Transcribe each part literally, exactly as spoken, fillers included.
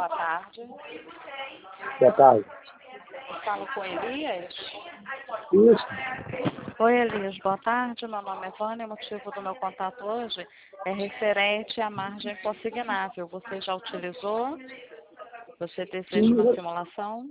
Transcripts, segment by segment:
boa tarde. Boa tarde. Eu falo com Elias. Isso. Oi, Elias, boa tarde. Meu nome é Vânia. O motivo do meu contato hoje é referente à margem consignável. Você já utilizou? Você deseja Sim, uma eu- simulação?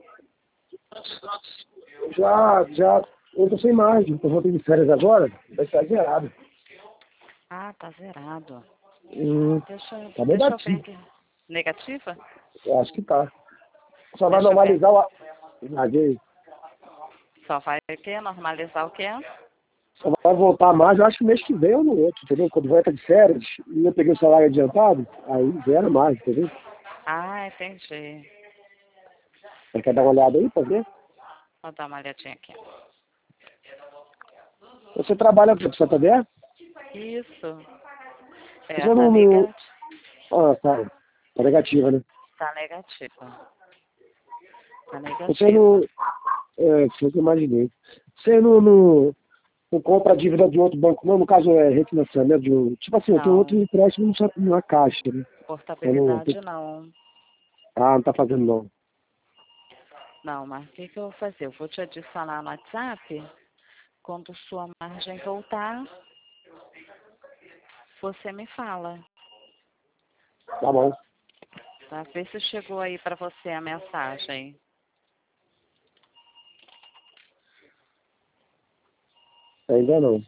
já, já, eu tô sem margem, eu voltei de férias agora, vai estar zerado. Ah, tá zerado. Hum, Deixa, tá deixa eu ver negativo, aqui. Negativa? eu acho que tá. Só vai Deixa eu ver. normalizar o... Imagem. Só vai o quê? Normalizar o quê? Só vai voltar mais, eu acho que mês que vem ou no outro, entendeu? Quando volta de férias, e eu peguei o salário adiantado, aí zero mais, entendeu? Ah, entendi. Você quer dar uma olhada aí pra ver? Vou dar uma olhadinha aqui. Você trabalha com Santander? Isso. É, Você tá não... não... negativa. Ah, tá. Tá negativa, né? Tá negativa. Tá Você não... negativa. É, foi o que eu imaginei. Você não, não, não compra a dívida de outro banco, não? No caso, é refinanciamento de um... Tipo assim, eu tenho outro Não. empréstimo no- na Caixa, né? Eu não... Portabilidade não. Ah, não tá fazendo, não. Não, mas o que, que eu vou fazer? Eu vou te adicionar no WhatsApp. Quando sua margem voltar, você me fala. Tá bom. Tá? Vê se chegou aí para você a mensagem. Ainda não.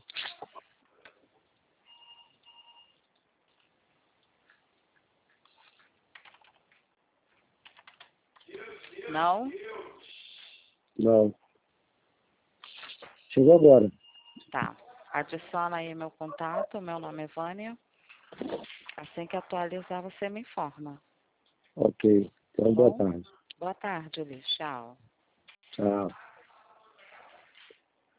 Não? Não. Chegou agora. Tá. Adiciona aí meu contato. Meu nome é Vânia. Assim que atualizar, você me informa. Ok. Tá Então, boa bom? tarde. Boa tarde, Liz. Tchau. Tchau.